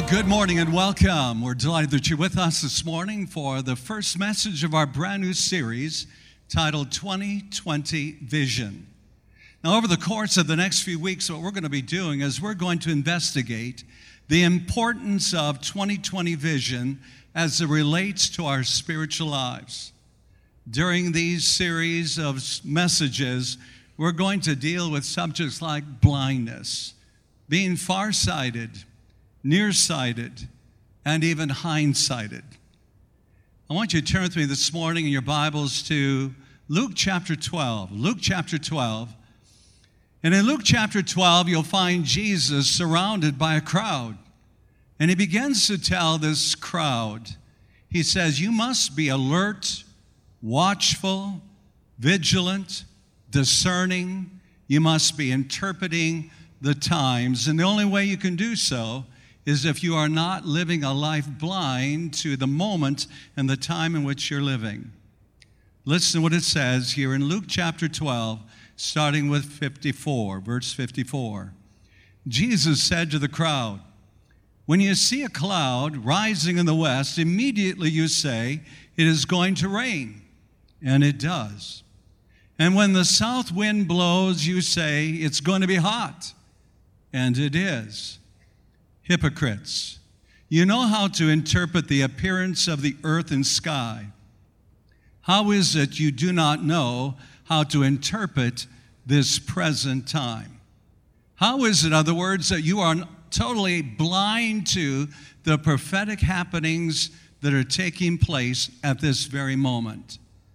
Good morning and welcome. We're delighted that you're with us this morning for the first message of our brand new series titled 2020 Vision. Now, over the course of the next few weeks, what we're going to be doing is we're going to investigate the importance of 2020 vision as it relates to our spiritual lives. During these series of messages, we're going to deal with subjects like blindness, being farsighted, nearsighted, and even hindsighted. I want you to turn with me this morning in your Bibles to Luke chapter 12. Luke chapter 12. And in Luke chapter 12, you'll find Jesus surrounded by a crowd. And he begins to tell this crowd, he says, you must be alert, watchful, vigilant, discerning. You must be interpreting the times. And the only way you can do so is if you are not living a life blind to the moment and the time in which you're living. Listen to what it says here in Luke chapter 12, starting with 54, verse 54. Jesus said to the crowd, when you see a cloud rising in the west, immediately you say, it is going to rain. And it does. And when the south wind blows, you say, it's going to be hot. And it is. Hypocrites, you know how to interpret the appearance of the earth and sky. How is it you do not know how to interpret this present time? How is it, in other words, that you are totally blind to the prophetic happenings that are taking place at this very moment?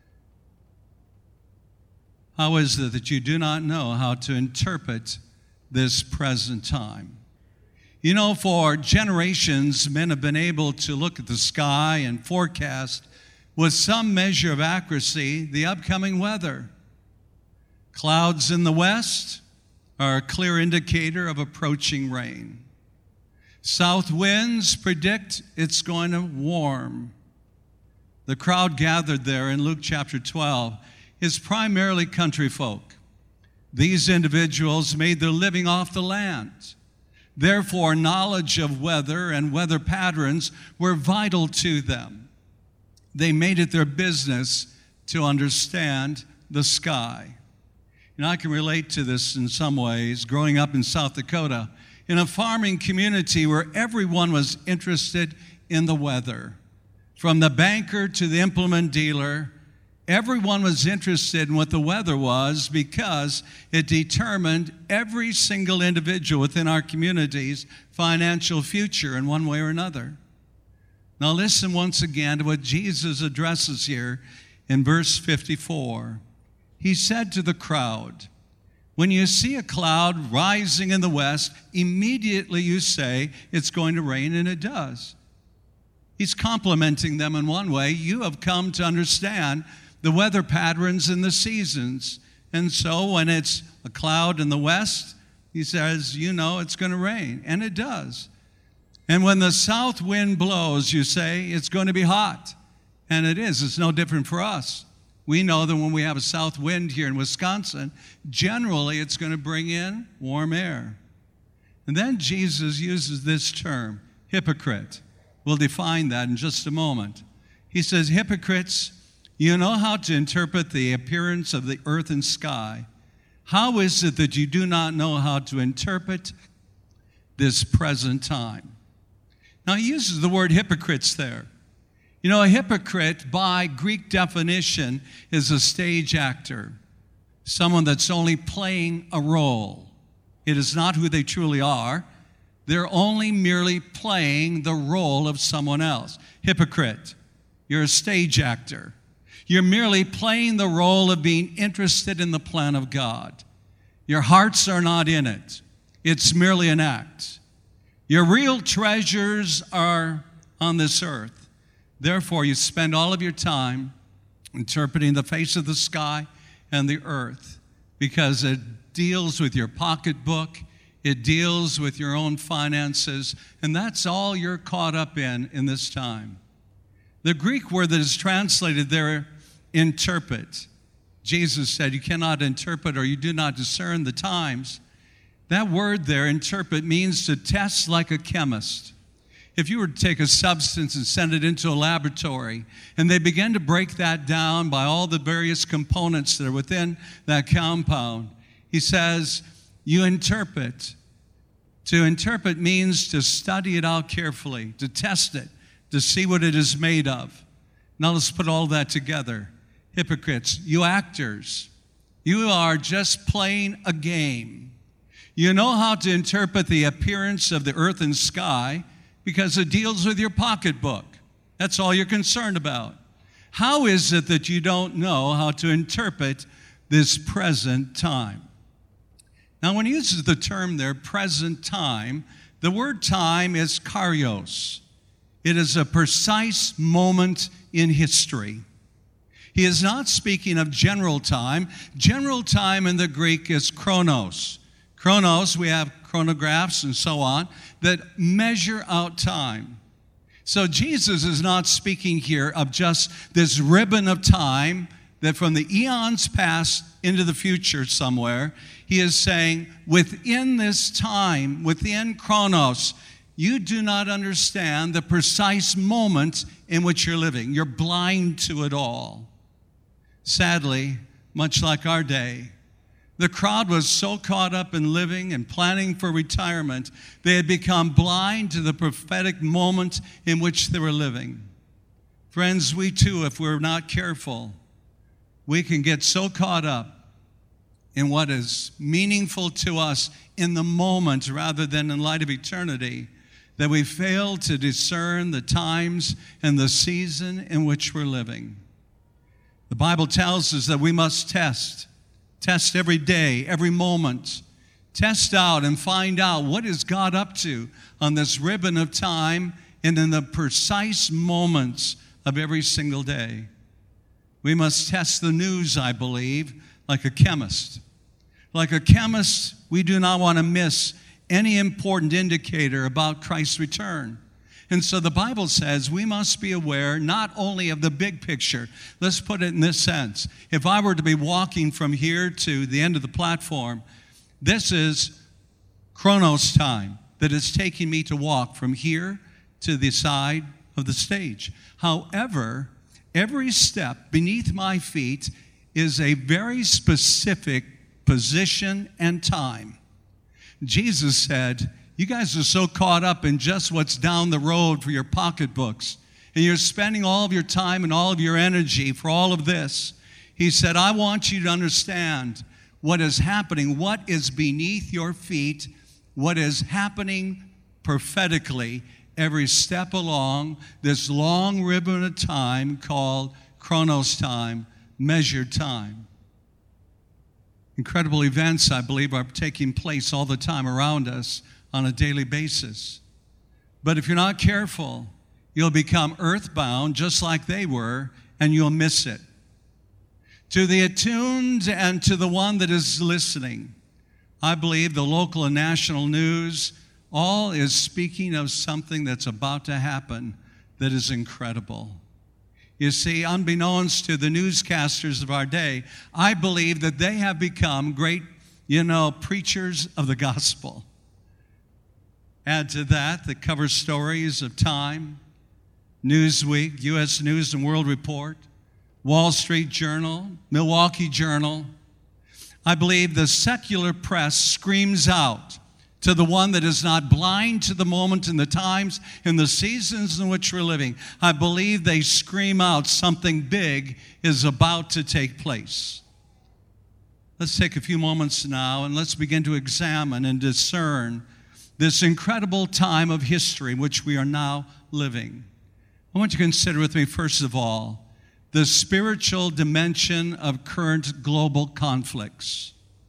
How is it that you do not know how to interpret this present time? You know, for generations, men have been able to look at the sky and forecast with some measure of accuracy the upcoming weather. Clouds in the west are a clear indicator of approaching rain. South winds predict it's going to warm. The crowd gathered there in Luke chapter 12 is primarily country folk. These individuals made their living off the land. Therefore, knowledge of weather and weather patterns were vital to them. They made it their business to understand the sky. And I can relate to this in some ways. Growing up in South Dakota, in a farming community where everyone was interested in the weather, from the banker to the implement dealer, everyone was interested in what the weather was because it determined every single individual within our community's financial future in one way or another. Now listen once again to what Jesus addresses here in verse 54. He said to the crowd, when you see a cloud rising in the west, immediately you say it's going to rain, and it does. He's complimenting them in one way. You have come to understand the weather patterns and the seasons. And so when it's a cloud in the west, he says, you know it's going to rain. And it does. And when the south wind blows, you say it's going to be hot. And it is. It's no different for us. We know that when we have a south wind here in Wisconsin, generally it's going to bring in warm air. And then Jesus uses this term, hypocrite. We'll define that in just a moment. He says, hypocrites, you know how to interpret the appearance of the earth and sky. How is it that you do not know how to interpret this present time? Now, he uses the word hypocrites there. You know, a hypocrite, by Greek definition, is a stage actor, someone that's only playing a role. It is not who they truly are. They're only merely playing the role of someone else. Hypocrite, you're a stage actor. You're merely playing the role of being interested in the plan of God. Your hearts are not in it. It's merely an act. Your real treasures are on this earth. Therefore, you spend all of your time interpreting the face of the sky and the earth because it deals with your pocketbook, it deals with your own finances, and that's all you're caught up in this time. The Greek word that is translated there, interpret. Jesus said, you cannot interpret or you do not discern the times. That word there, interpret, means to test like a chemist. If you were to take a substance and send it into a laboratory, and they begin to break that down by all the various components that are within that compound, he says, you interpret. To interpret means to study it out carefully, to test it, to see what it is made of. Now let's put all that together. Hypocrites, you actors, you are just playing a game. You know how to interpret the appearance of the earth and sky because it deals with your pocketbook. That's all you're concerned about. How is it that you don't know how to interpret this present time? Now, when he uses the term there, present time, the word time is kairos. It is a precise moment in history. He is not speaking of general time. General time in the Greek is chronos. Chronos, we have chronographs and so on that measure out time. So Jesus is not speaking here of just this ribbon of time that from the eons past into the future somewhere. He is saying within this time, within chronos, you do not understand the precise moment in which you're living. You're blind to it all. Sadly, much like our day, the crowd was so caught up in living and planning for retirement, they had become blind to the prophetic moment in which they were living. Friends, we too, if we're not careful, we can get so caught up in what is meaningful to us in the moment rather than in light of eternity, that we fail to discern the times and the season in which we're living. The Bible tells us that we must test every day, every moment, test out and find out what is God up to on this ribbon of time and in the precise moments of every single day. We must test the news, I believe, like a chemist. Like a chemist, we do not want to miss any important indicator about Christ's return. And so the Bible says we must be aware not only of the big picture. Let's put it in this sense. If I were to be walking from here to the end of the platform, this is chronos time that is taking me to walk from here to the side of the stage. However, every step beneath my feet is a very specific position and time. Jesus said, you guys are so caught up in just what's down the road for your pocketbooks, and you're spending all of your time and all of your energy for all of this. He said, I want you to understand what is happening, what is beneath your feet, what is happening prophetically every step along this long ribbon of time called chronos time, measured time. Incredible events, I believe, are taking place all the time around us on a daily basis. But if you're not careful, you'll become earthbound just like they were, and you'll miss it. To the attuned and to the one that is listening, I believe the local and national news all is speaking of something that's about to happen that is incredible. You see, unbeknownst to the newscasters of our day, I believe that they have become great, preachers of the gospel. Add to that the cover stories of Time, Newsweek, U.S. News and World Report, Wall Street Journal, Milwaukee Journal. I believe the secular press screams out to the one that is not blind to the moment and the times and the seasons in which we're living. I believe they scream out something big is about to take place. Let's take a few moments now and let's begin to examine and discern this incredible time of history in which we are now living. I want you to consider with me, first of all, the spiritual dimension of current global conflicts.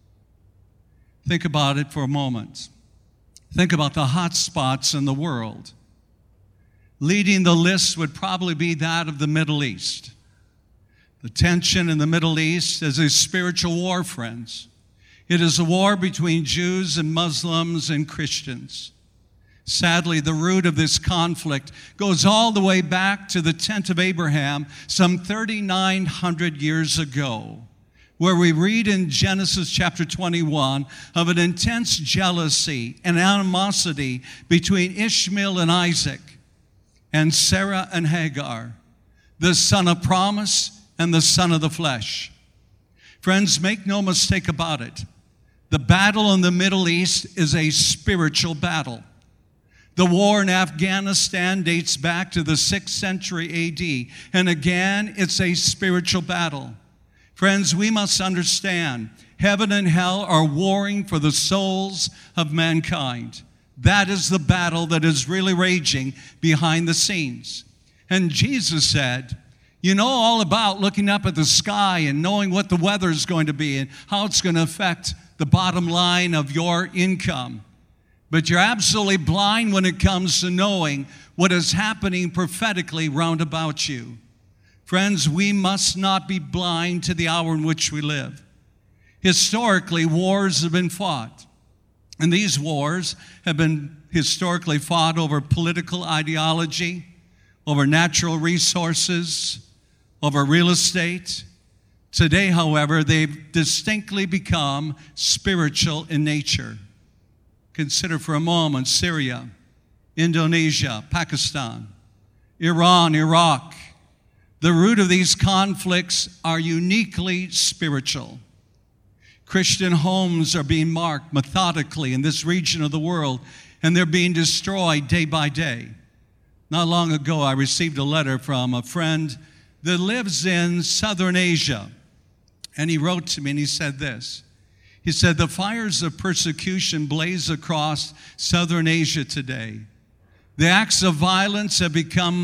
Think about it for a moment. Think about the hot spots in the world. Leading the list would probably be that of the Middle East. The tension in the Middle East is a spiritual war, friends. It is a war between Jews and Muslims and Christians. Sadly, the root of this conflict goes all the way back to the tent of Abraham some 3,900 years ago, where we read in Genesis chapter 21 of an intense jealousy and animosity between Ishmael and Isaac. and Sarah and Hagar, the son of promise and the son of the flesh. Friends, make no mistake about it. The battle in the Middle East is a spiritual battle. The war in Afghanistan dates back to the 6th century AD, and again, it's a spiritual battle. Friends, we must understand, heaven and hell are warring for the souls of mankind. That is the battle that is really raging behind the scenes. And Jesus said, you know all about looking up at the sky and knowing what the weather is going to be and how it's going to affect the bottom line of your income. But you're absolutely blind when it comes to knowing what is happening prophetically round about you. Friends, we must not be blind to the hour in which we live. Historically, wars have been fought. And these wars have been historically fought over political ideology, over natural resources, over real estate. Today, however, they've distinctly become spiritual in nature. Consider for a moment Syria, Indonesia, Pakistan, Iran, Iraq. The root of these conflicts are uniquely spiritual. Christian homes are being marked methodically in this region of the world, and they're being destroyed day by day. Not long ago, I received a letter from a friend that lives in Southern Asia, and he wrote to me and he said this. He said, the fires of persecution blaze across Southern Asia today. The acts of violence have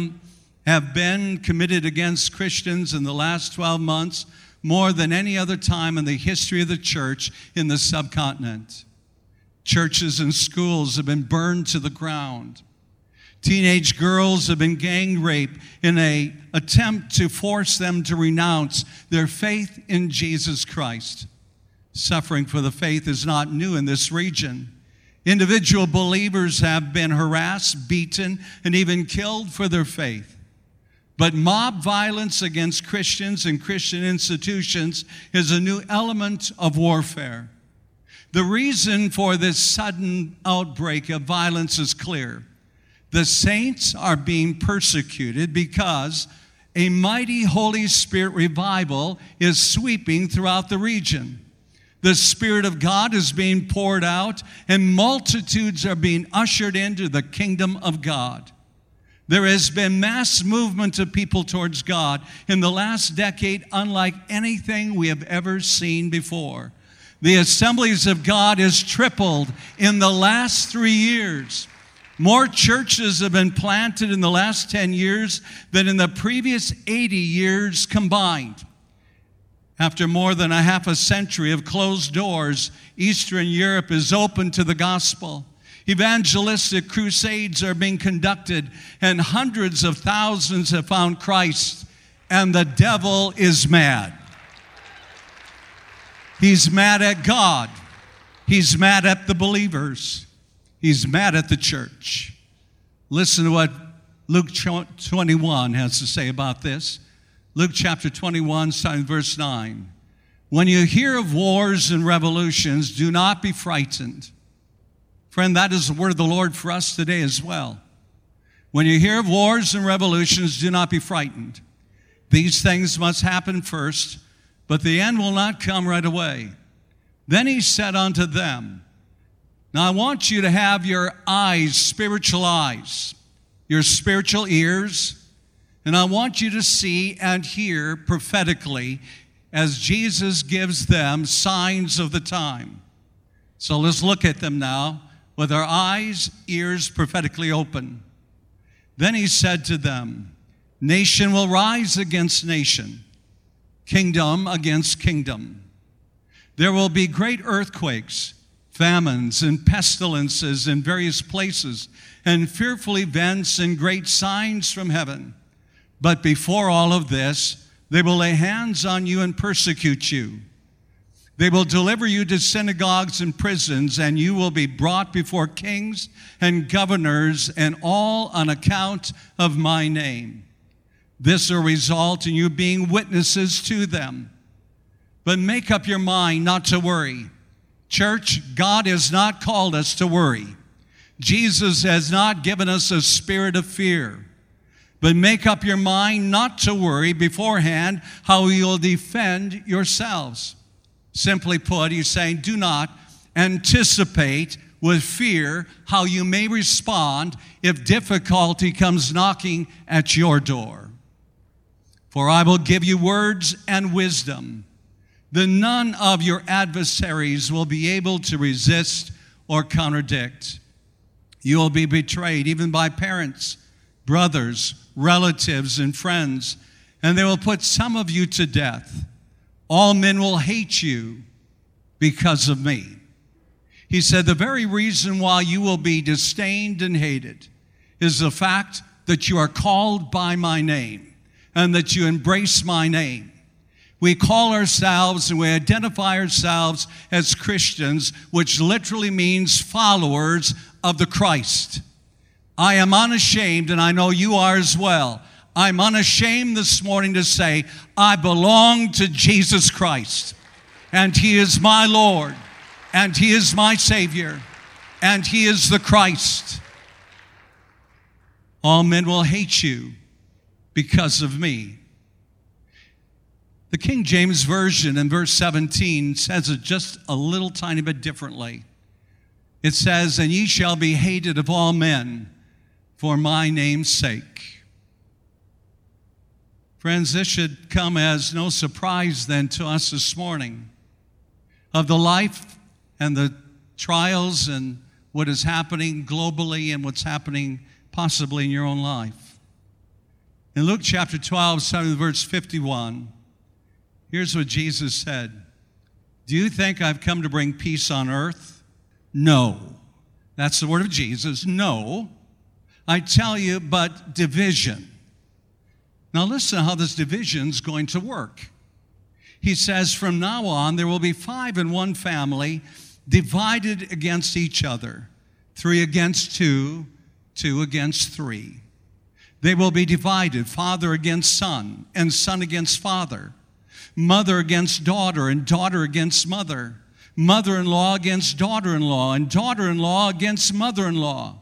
been committed against Christians in the last 12 months more than any other time in the history of the church in the subcontinent. Churches and schools have been burned to the ground. Teenage girls have been gang raped in an attempt to force them to renounce their faith in Jesus Christ. Suffering for the faith is not new in this region. Individual believers have been harassed, beaten, and even killed for their faith. But mob violence against Christians and Christian institutions is a new element of warfare. The reason for this sudden outbreak of violence is clear. The saints are being persecuted because a mighty Holy Spirit revival is sweeping throughout the region. The Spirit of God is being poured out, and multitudes are being ushered into the kingdom of God. There has been mass movement of people towards God in the last decade, unlike anything we have ever seen before. The Assemblies of God has tripled in the last 3 years. More churches have been planted in the last 10 years than in the previous 80 years combined. After more than a half a century of closed doors, Eastern Europe is open to the gospel. Evangelistic crusades are being conducted, and hundreds of thousands have found Christ, and the devil is mad. He's mad at God. He's mad at the believers. He's mad at the church. Listen to what Luke 21 has to say about this. Luke chapter 21, starting verse 9. When you hear of wars and revolutions, do not be frightened. Friend, that is the word of the Lord for us today as well. When you hear of wars and revolutions, do not be frightened. These things must happen first, but the end will not come right away. Then he said unto them, now I want you to have your eyes, spiritual eyes, your spiritual ears, and I want you to see and hear prophetically as Jesus gives them signs of the time. So let's look at them now with our eyes, ears prophetically open. Then he said to them, nation will rise against nation, kingdom against kingdom. There will be great earthquakes, famines and pestilences in various places, and fearful events and great signs from heaven. But before all of this, they will lay hands on you and persecute you. They will deliver you to synagogues and prisons, and you will be brought before kings and governors, and all on account of my name. This will result in you being witnesses to them. But make up your mind not to worry. Church, God has not called us to worry. Jesus has not given us a spirit of fear, But make up your mind not to worry beforehand how you'll defend yourselves. Simply put, he's saying, do not anticipate with fear how you may respond if difficulty comes knocking at your door. For I will give you words and wisdom that none of your adversaries will be able to resist or contradict. You will be betrayed even by parents, brothers, relatives, and friends, and they will put some of you to death. All men will hate you because of me. He said, the very reason why you will be disdained and hated is the fact that you are called by my name and that you embrace my name. We call ourselves and we identify ourselves as Christians, which literally means followers of the Christ. I am unashamed, and I know you are as well. I'm unashamed this morning to say, I belong to Jesus Christ, and He is my Lord, and He is my Savior, and He is the Christ. All men will hate you because of me. The King James Version in verse 17 says it just a little tiny bit differently. It says, and ye shall be hated of all men for my name's sake. Friends, this should come as no surprise then to us this morning of the life and the trials and what is happening globally and what's happening possibly in your own life. In Luke chapter 12, starting with verse 51, here's what Jesus said. Do you think I've come to bring peace on earth? No. That's the word of Jesus. No. I tell you, but division. Now listen to how this division is going to work. He says, from now on, there will be 5 in one family divided against each other. 3 against 2, 2 against 3. They will be divided, father against son, and son against father. Mother against daughter, and daughter against mother. Mother-in-law against daughter-in-law, and daughter-in-law against mother-in-law.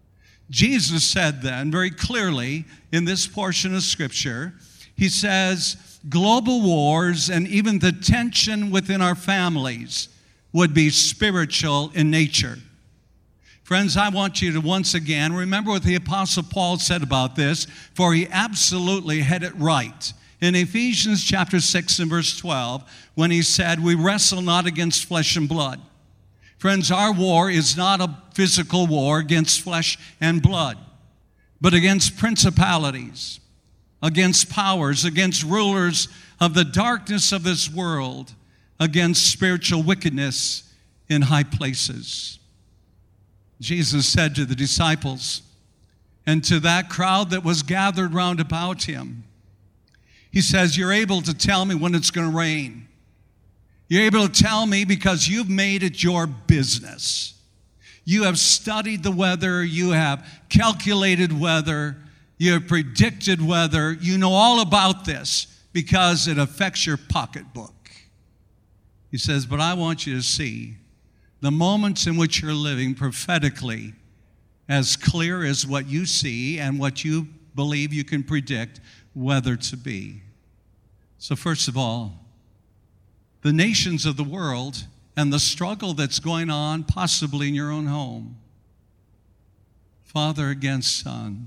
Jesus said then very clearly in this portion of Scripture, he says, global wars and even the tension within our families would be spiritual in nature. Friends, I want you to once again remember what the Apostle Paul said about this, for he absolutely had it right. In Ephesians chapter 6 and verse 12, when he said, we wrestle not against flesh and blood. Friends, our war is not a physical war against flesh and blood, but against principalities, against powers, against rulers of the darkness of this world, against spiritual wickedness in high places. Jesus said to the disciples and to that crowd that was gathered round about him, he says, you're able to tell me when it's going to rain. You're able to tell me because you've made it your business. You have studied the weather. You have calculated weather. You have predicted weather. You know all about this because it affects your pocketbook. He says, but I want you to see the moments in which you're living prophetically as clear as what you see and what you believe you can predict weather to be. So first of all, the nations of the world and the struggle that's going on possibly in your own home. Father against son.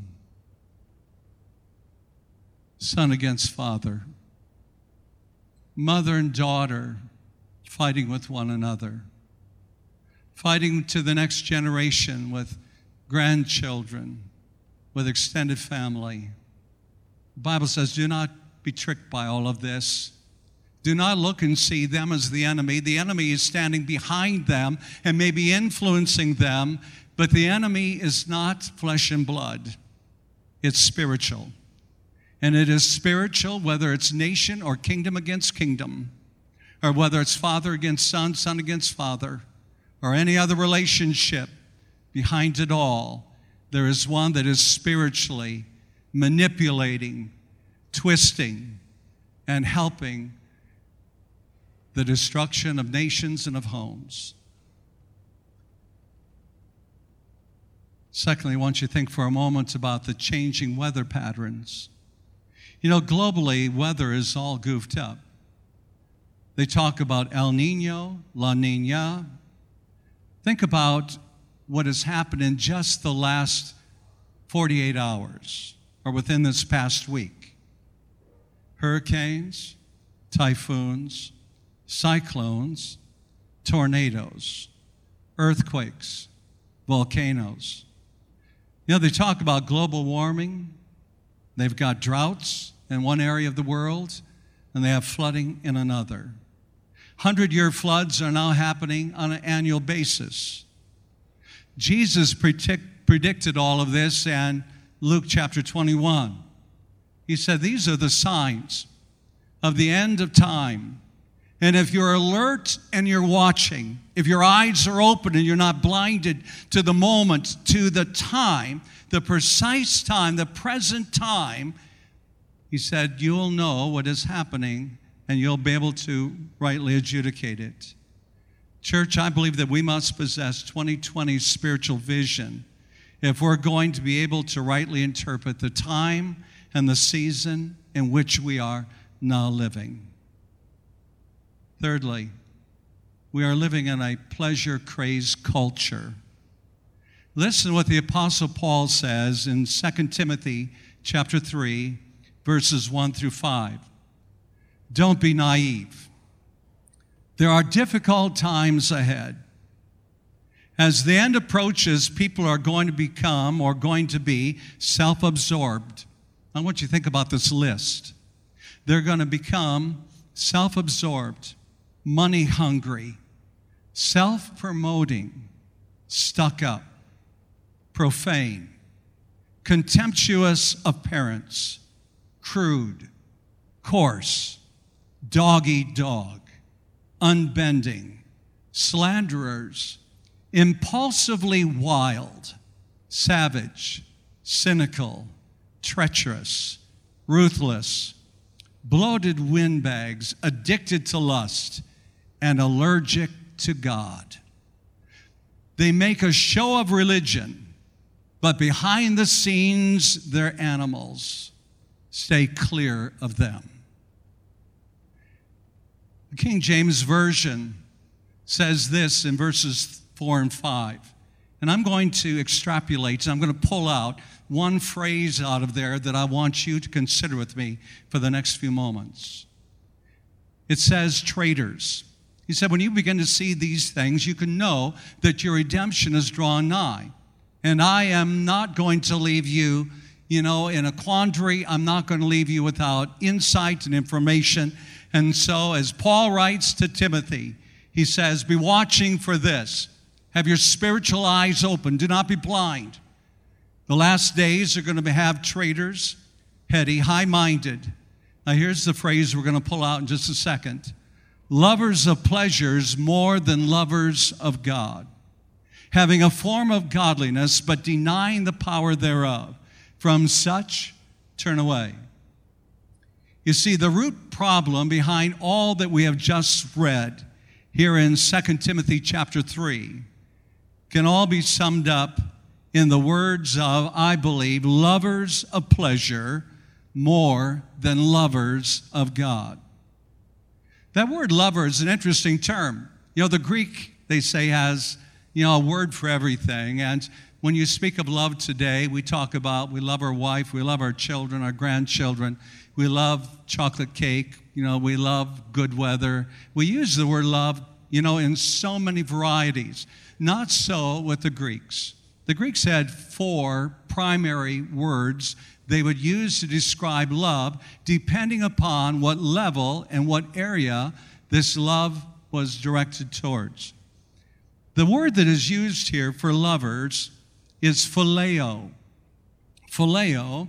Son against father. Mother and daughter fighting with one another. Fighting to the next generation with grandchildren, with extended family. The Bible says, do not be tricked by all of this. Do not look and see them as the enemy. The enemy is standing behind them and maybe influencing them, but the enemy is not flesh and blood. It's spiritual. And it is spiritual whether it's nation or kingdom against kingdom, or whether it's father against son, son against father, or any other relationship. Behind it all, there is one that is spiritually manipulating, twisting, and helping the destruction of nations and of homes. Secondly, I want you to think for a moment about the changing weather patterns. You know, globally, weather is all goofed up. They talk about El Nino, La Nina. Think about what has happened in just the last 48 hours or within this past week. Hurricanes, typhoons, cyclones, tornadoes, earthquakes, volcanoes. You know, they talk about global warming. They've got droughts in one area of the world, and they have flooding in another. 100-year floods are now happening on an annual basis. Jesus predicted all of this in Luke chapter 21. He said, these are the signs of the end of time. And if you're alert and you're watching, if your eyes are open and you're not blinded to the moment, to the time, the precise time, the present time, he said, you'll know what is happening and you'll be able to rightly adjudicate it. Church, I believe that we must possess 2020 spiritual vision if we're going to be able to rightly interpret the time and the season in which we are now living. Thirdly, we are living in a pleasure-crazed culture. Listen what the Apostle Paul says in 2 Timothy chapter 3, verses 1 through 5. Don't be naive. There are difficult times ahead. As the end approaches, people are going to become or going to be self-absorbed. I want you to think about this list. They're going to become self-absorbed, money-hungry, self-promoting, stuck-up, profane, contemptuous of parents, crude, coarse, dog-eat-dog, unbending, slanderers, impulsively wild, savage, cynical, treacherous, ruthless, bloated windbags, addicted to lust, and allergic to God. They make a show of religion, but behind the scenes, they're animals. Stay clear of them. The King James Version says this in verses 4 and 5. And I'm going to extrapolate, and I'm going to pull out one phrase out of there that I want you to consider with me for the next few moments. It says, traitors. He said, when you begin to see these things, you can know that your redemption is drawn nigh. And I am not going to leave you, in a quandary. I'm not going to leave you without insight and information. And so, as Paul writes to Timothy, he says, be watching for this. Have your spiritual eyes open. Do not be blind. The last days are going to have traitors, heady, high-minded. Now, here's the phrase we're going to pull out in just a second. Lovers of pleasures more than lovers of God, having a form of godliness, but denying the power thereof. From such, turn away. You see, the root problem behind all that we have just read here in 2 Timothy chapter 3 can all be summed up in the words of, I believe, lovers of pleasure more than lovers of God. That word lover is an interesting term. The Greek, they say, has, a word for everything. And when you speak of love today, we talk about we love our wife, we love our children, our grandchildren, we love chocolate cake, we love good weather. We use the word love, in so many varieties. Not so with the Greeks. The Greeks had 4 primary words they would use to describe love, depending upon what level and what area this love was directed towards. The word that is used here for lovers is phileo. Phileo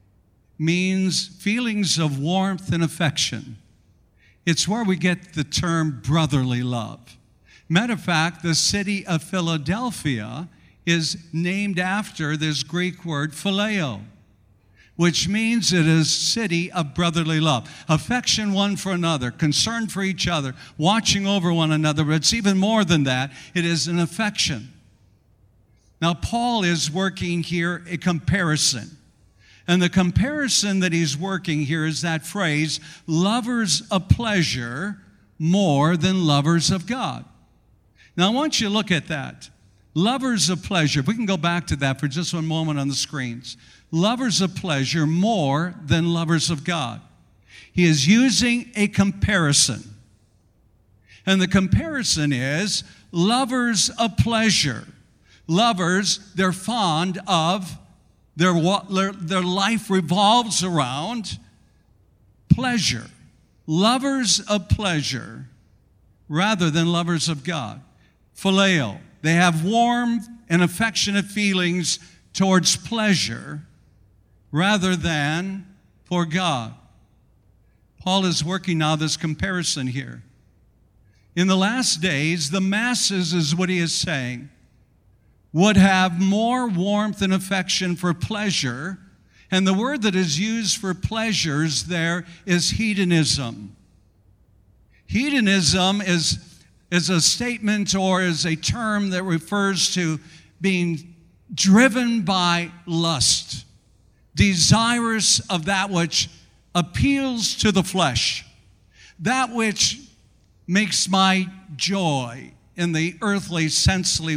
means feelings of warmth and affection. It's where we get the term brotherly love. Matter of fact, the city of Philadelphia is named after this Greek word phileo, which means it is a city of brotherly love. Affection one for another, concern for each other, watching over one another. But it's even more than that. It is an affection. Now, Paul is working here a comparison. And the comparison that he's working here is that phrase, lovers of pleasure more than lovers of God. Now, I want you to look at that. Lovers of pleasure. If we can go back to that for just one moment on the screens. Lovers of pleasure more than lovers of God. He is using a comparison. And the comparison is lovers of pleasure. Lovers, they're fond of, their life revolves around pleasure. Lovers of pleasure rather than lovers of God. Phileo, they have warm and affectionate feelings towards pleasure rather than for God. Paul is working now this comparison here. In the last days, the masses, is what he is saying, would have more warmth and affection for pleasure. And the word that is used for pleasures there is hedonism. Hedonism is a statement or is a term that refers to being driven by lust, desirous of that which appeals to the flesh, that which makes my joy in the earthly, sense.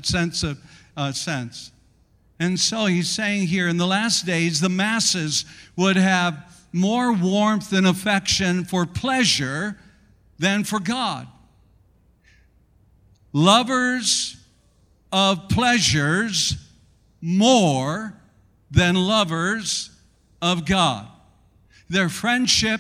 And so he's saying here, in the last days, the masses would have more warmth and affection for pleasure than for God. Lovers of pleasures more than lovers of God. Their friendship,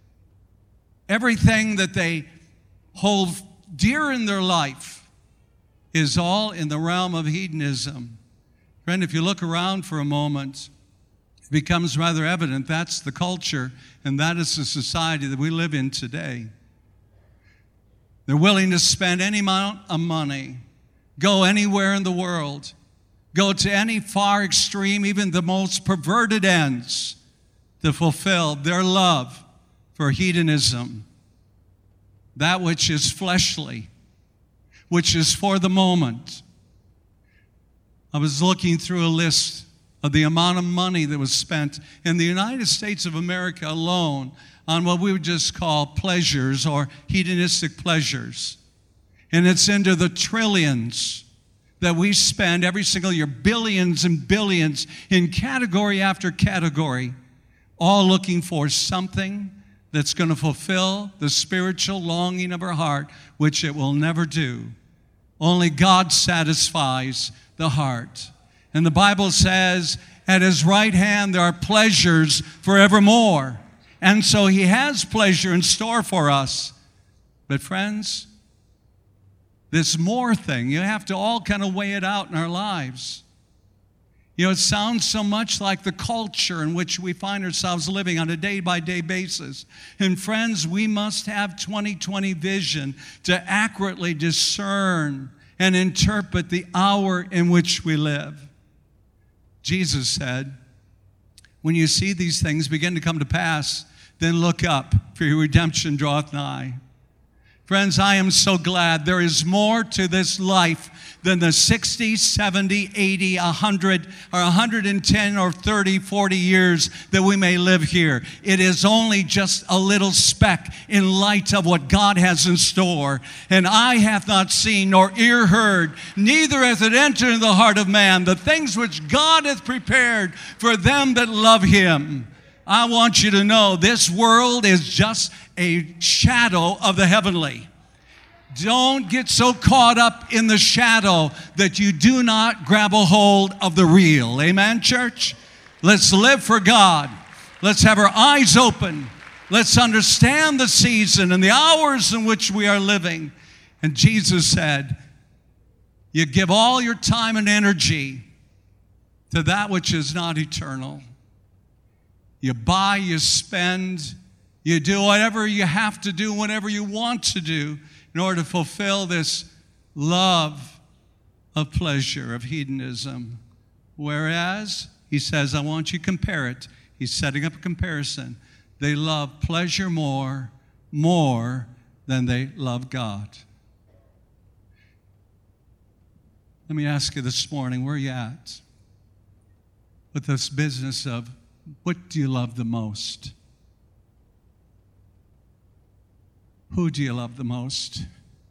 everything that they hold dear in their life is all in the realm of hedonism. Friend, if you look around for a moment, it becomes rather evident that's the culture and that is the society that we live in today. They're willing to spend any amount of money, go anywhere in the world, go to any far extreme, even the most perverted ends to fulfill their love for hedonism. That which is fleshly, which is for the moment. I was looking through a list of the amount of money that was spent in the United States of America alone on what we would just call pleasures or hedonistic pleasures. And it's into the trillions that we spend every single year, billions and billions in category after category, all looking for something that's going to fulfill the spiritual longing of our heart, which it will never do. Only God satisfies the heart. And the Bible says, at his right hand there are pleasures forevermore. And so he has pleasure in store for us. But friends, this more thing, you have to all kind of weigh it out in our lives. You know, it sounds so much like the culture in which we find ourselves living on a day-by-day basis. And friends, we must have 20/20 vision to accurately discern and interpret the hour in which we live. Jesus said, when you see these things begin to come to pass, then look up, for your redemption draweth nigh. Friends, I am so glad there is more to this life than the 60, 70, 80, 100, or 110, or 30, 40 years that we may live here. It is only just a little speck in light of what God has in store. And eye hath not seen, nor ear heard, neither hath it entered into the heart of man, the things which God hath prepared for them that love him. I want you to know this world is just a shadow of the heavenly. Don't get so caught up in the shadow that you do not grab a hold of the real. Amen, church? Let's live for God. Let's have our eyes open. Let's understand the season and the hours in which we are living. And Jesus said, you give all your time and energy to that which is not eternal. You buy, you spend, you do whatever you have to do, whatever you want to do in order to fulfill this love of pleasure, of hedonism. Whereas, he says, I want you to compare it. He's setting up a comparison. They love pleasure more than they love God. Let me ask you this morning, where are you at with this business of what do you love the most? Who do you love the most?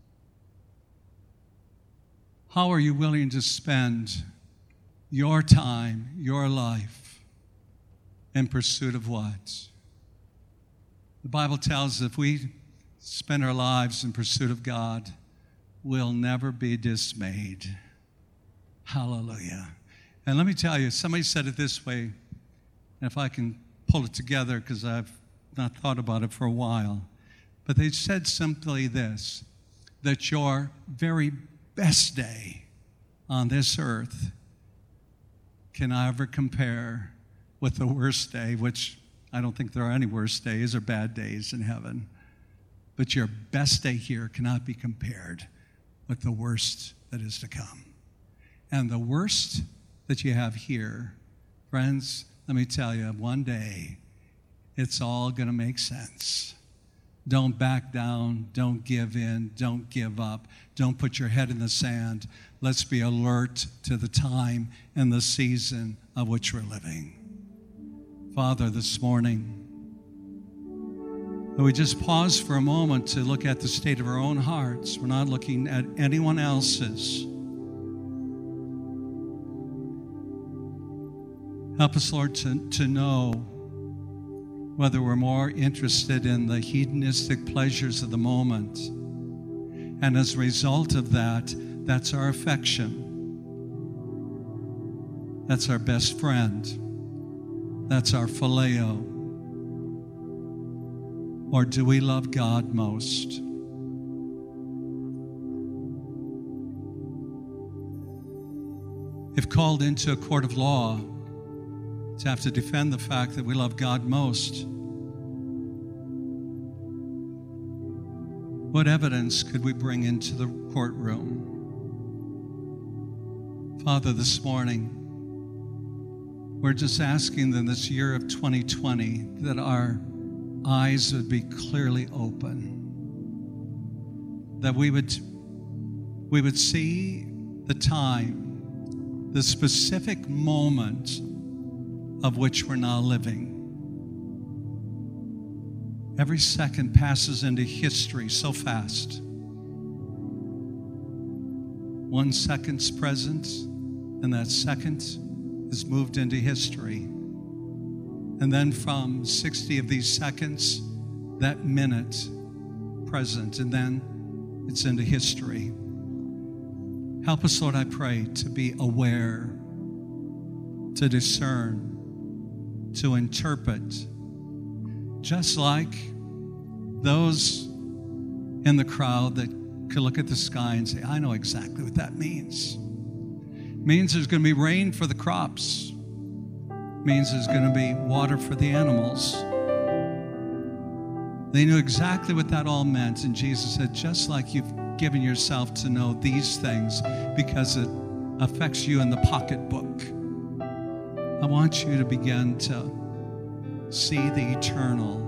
How are you willing to spend your time, your life, in pursuit of what? The Bible tells us if we spend our lives in pursuit of God, we'll never be dismayed. Hallelujah. And let me tell you, somebody said it this way, and if I can pull it together because I've not thought about it for a while, but they said simply this, that your very best day on this earth can ever compare with the worst day, which I don't think there are any worse days or bad days in heaven. But your best day here cannot be compared with the worst that is to come. And the worst that you have here, friends, let me tell you, one day it's all going to make sense. Don't back down. Don't give in. Don't give up. Don't put your head in the sand. Let's be alert to the time and the season of which we're living. Father, this morning, we just pause for a moment to look at the state of our own hearts. We're not looking at anyone else's. Help us, Lord, to know whether we're more interested in the hedonistic pleasures of the moment. And as a result of that, that's our affection. That's our best friend. That's our phileo. Or do we love God most? If called into a court of law to have to defend the fact that we love God most, what evidence could we bring into the courtroom? Father, this morning, we're just asking that this year of 2020 that our eyes would be clearly open, that we would see the time, the specific moment of which we're now living. Every second passes into history so fast. 1 second's present, and that second is moved into history. And then from 60 of these seconds, that minute present, and then it's into history. Help us, Lord, I pray, to be aware, to discern, to interpret, just like those in the crowd that could look at the sky and say, I know exactly what that means. It means there's going to be rain for the crops. It means there's going to be water for the animals. They knew exactly what that all meant. And Jesus said, just like you've given yourself to know these things because it affects you in the pocketbook, I want you to begin to see the eternal.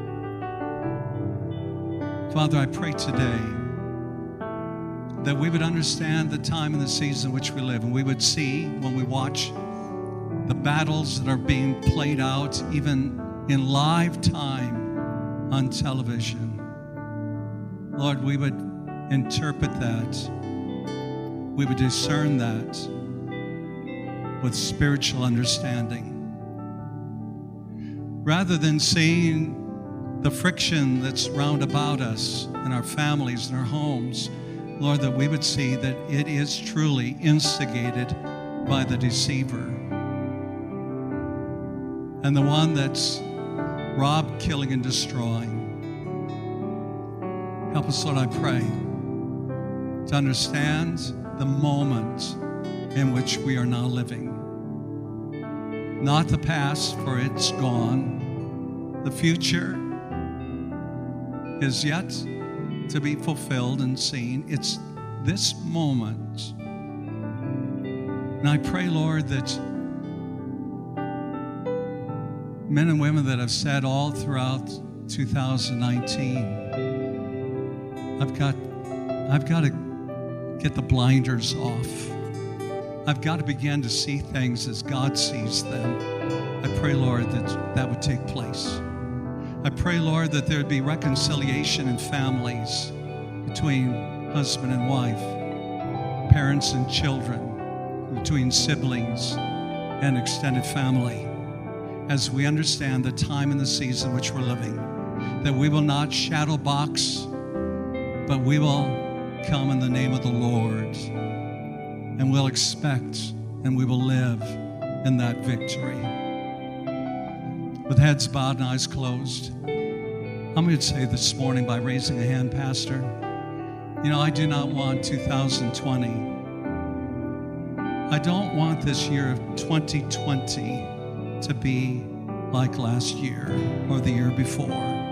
Father, I pray today that we would understand the time and the season in which we live, and we would see when we watch the battles that are being played out even in live time on television. Lord, we would interpret that. We would discern that with spiritual understanding. Rather than seeing the friction that's round about us in our families and our homes, Lord, that we would see that it is truly instigated by the deceiver and the one that's robbed, killing, and destroying. Help us, Lord, I pray, to understand the moment in which we are now living. Not the past, for it's gone. The future is yet to be fulfilled and seen. It's this moment. And I pray, Lord, that men and women that have said all throughout 2019, I've got to get the blinders off. I've got to begin to see things as God sees them. I pray, Lord, that that would take place. I pray, Lord, that there would be reconciliation in families between husband and wife, parents and children, between siblings and extended family, as we understand the time and the season which we're living, that we will not shadow box, but we will come in the name of the Lord, and we'll expect and we will live in that victory. With heads bowed and eyes closed, I'm going to say this morning by raising a hand, Pastor, you know, I do not want 2020. I don't want this year of 2020 to be like last year or the year before.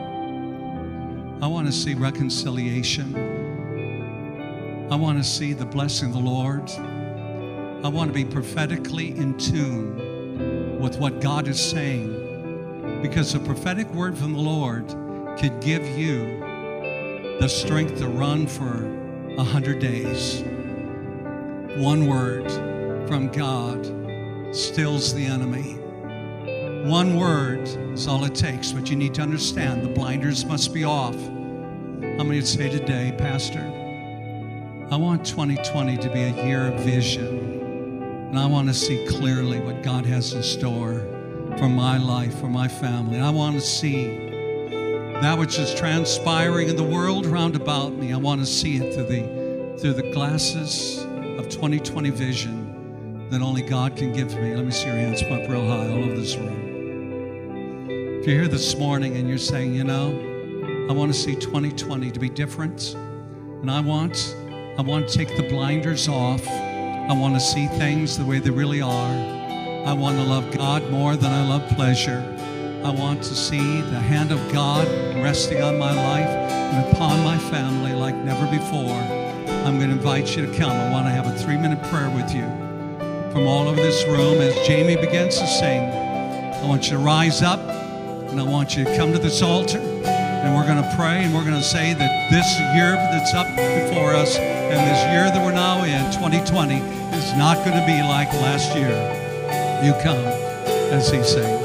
I want to see reconciliation. I want to see the blessing of the Lord. I want to be prophetically in tune with what God is saying, because a prophetic word from the Lord could give you the strength to run for 100 days. One word from God stills the enemy. One word is all it takes, but you need to understand the blinders must be off. I'm going to say today, Pastor, I want 2020 to be a year of vision, and I want to see clearly what God has in store for my life, for my family. I want to see that which is transpiring in the world round about me. I want to see it through the glasses of 2020 vision that only God can give me. Let me see your hands up real high all over this room. If you're here this morning and you're saying, you know, I want to see 2020 to be different, and I want to take the blinders off. I want to see things the way they really are. I want to love God more than I love pleasure. I want to see the hand of God resting on my life and upon my family like never before. I'm going to invite you to come. I want to have a 3-minute prayer with you from all over this room. As Jamie begins to sing, I want you to rise up, and I want you to come to this altar, and we're going to pray, and we're going to say that this year that's up before us and this year that we're now in, 2020, is not going to be like last year. You come as he sings.